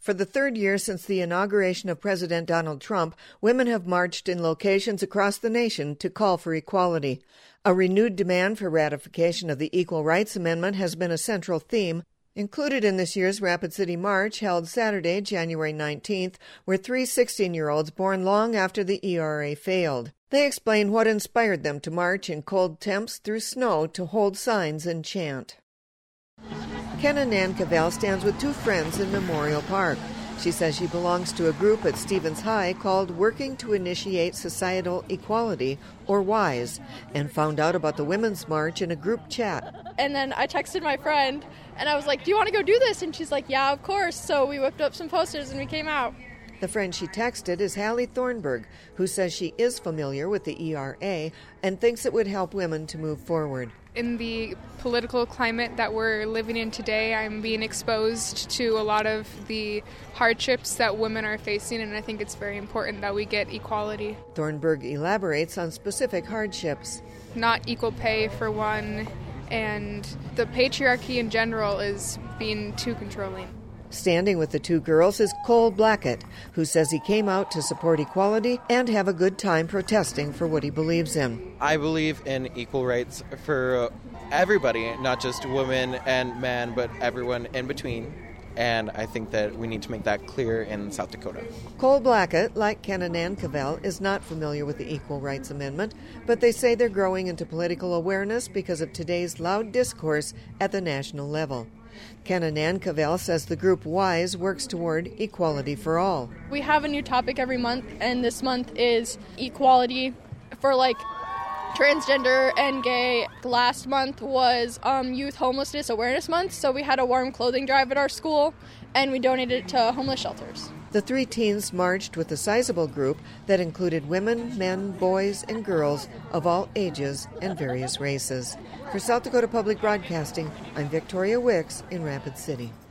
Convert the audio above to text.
For the third year since the inauguration of President Donald Trump, women have marched in locations across the nation to call for equality. A renewed demand for ratification of the Equal Rights Amendment has been a central theme. Included in this year's Rapid City March, held Saturday, January 19th, were three 16-year-olds born long after the ERA failed. They explain what inspired them to march in cold temps through snow to hold signs and chant. Kenna Nan Cavell stands with two friends in Memorial Park. She says she belongs to a group at Stevens High called Working to Initiate Societal Equality, or WISE, and found out about the Women's March in a group chat. And then I texted my friend, and I was like, do you want to go do this? And she's like, yeah, of course. So we whipped up some posters and we came out. The friend she texted is Hallie Thornburg, who says she is familiar with the ERA and thinks it would help women to move forward. In the political climate that we're living in today, I'm being exposed to a lot of the hardships that women are facing, and I think it's very important that we get equality. Thornburg elaborates on specific hardships. Not equal pay, for one, and the patriarchy in general is being too controlling. Standing with the two girls is Cole Blackett, who says he came out to support equality and have a good time protesting for what he believes in. I believe in equal rights for everybody, not just women and men, but everyone in between. And I think that we need to make that clear in South Dakota. Cole Blackett, like Kenna Nan Cavell, is not familiar with the Equal Rights Amendment, but they say they're growing into political awareness because of today's loud discourse at the national level. Kenna Nan Cavell says the group WISE works toward equality for all. We have a new topic every month, and this month is equality for transgender and gay. Last month was Youth Homelessness Awareness Month, so we had a warm clothing drive at our school, and we donated it to homeless shelters. The three teens marched with a sizable group that included women, men, boys, and girls of all ages and various races. For South Dakota Public Broadcasting, I'm Victoria Wicks in Rapid City.